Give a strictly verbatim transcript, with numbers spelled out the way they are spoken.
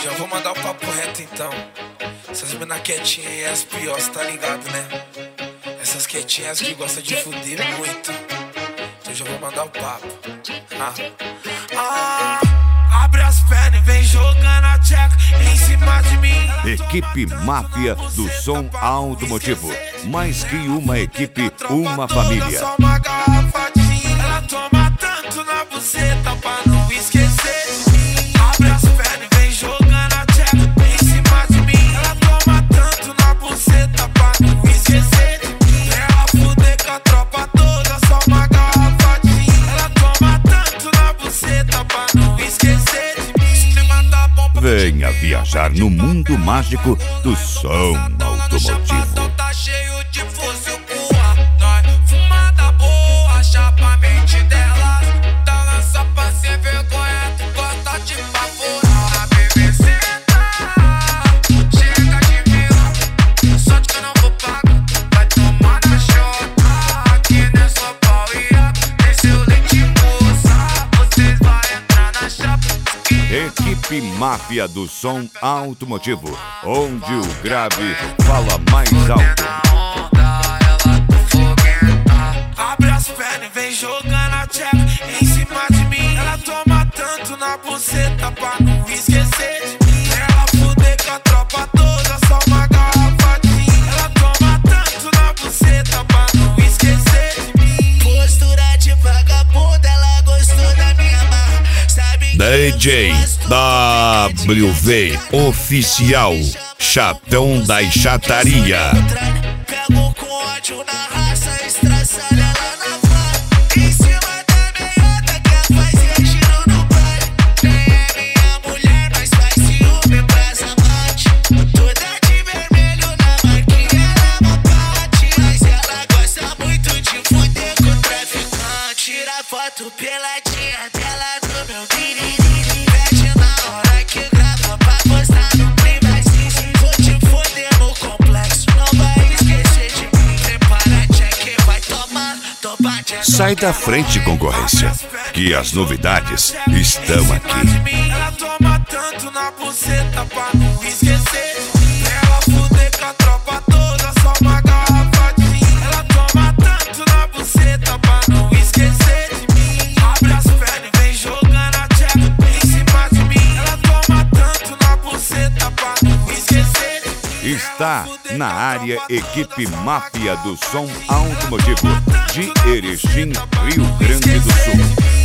Já vou mandar o papo reto então. Essas mina quietinhas e as piores, tá ligado, né? Essas quietinhas que gostam de fuder muito. Então já vou mandar o papo. Ah. Ah, abre as pernas e vem jogando a tcheca em cima de mim. Equipe Máfia do Som Automotivo. Mais que uma equipe, uma família. Só uma garrafadinha. Ela toma tanto na buceta pra não esquecer de mim. Abre as pernas e vem jogando a tcheca em cima de mim. Ela toma tanto na buceta pra não esquecer de mim. Ela fuder com a tropa toda, só uma garrafadinha. Ela toma tanto na buceta pra não esquecer de mim. Venha viajar no mundo mágico do som automotivo. Tá cheio de fuzil pro ar. Nós fumada boa, chapa a mente delas. Dá lança pra ser vergonha, tu gosta de favorar. A bebê senta, chega de vilão. Só de que eu não vou pagar, vai tomar na chota. Aqui não é só pau e água, tem seu leite moça. Vocês vão entrar na chapa. Equipe Máfia do Som Automotivo, onde o grave fala mais alto. Abre as pernas e vem jogando a tcheca em cima de mim. Ela toma tanto na buceta pra não esquecer de mim. Ela fuder com a tropa toda, só uma garrafadinha. Ela toma tanto na buceta pra não esquecer de mim. Postura de vagabunda, ela gostou da minha marra. Sabe D J W V Oficial, Chatão da Chataria. Pego com ódio na raça, estraçalha lá na van. Em cima da meiota, quer fazer giro no baile. Nem é minha mulher, mas faz ciúme pras amantes. Toda de vermelho na marquinha, ela é uma parte. Mas ela gosta muito de fuder com o traficante. Tira foto peladinha dela no meu biriri. Pede na hora que grava pra postar no privacy. Vou te foder no complexo, não vai esquecer de mim. Prepara check, vai tomar, toma check. Sai da frente, concorrência, que as novidades estão aqui. Ela toma tanto na buceta pra não esquecer de mim. Ela fuder com a tropa toda, só uma garrafadinha. Ela toma tanto na buceta pra não esquecer de mim. Abre as pernas e vem jogando a tcheca em cima de mim. Ela toma tanto na buceta pra não esquecer de mim. Está na área Equipe Máfia do Som Automotivo de Erechim, Rio Grande do Sul.